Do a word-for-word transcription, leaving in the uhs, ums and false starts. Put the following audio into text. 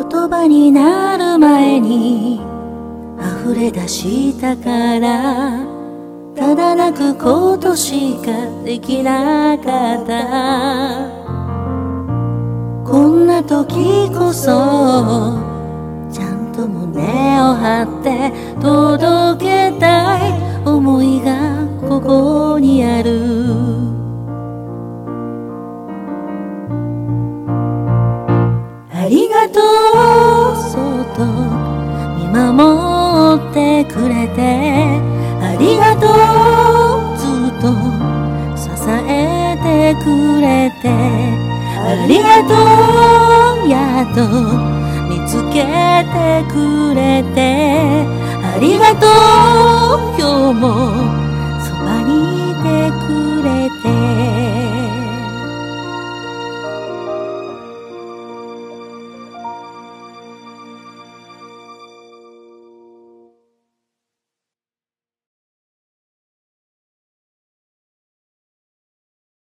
言葉になる前に溢れ出したから、ただ泣くことしかできなかった。こんな時こそちゃんと胸を張って届けたい想いがここにある。ありがとう、そっと見守ってくれて、ありがとう、ずっと支えてくれて、ありがとう、やっと見つけてくれて、ありがとう、今日も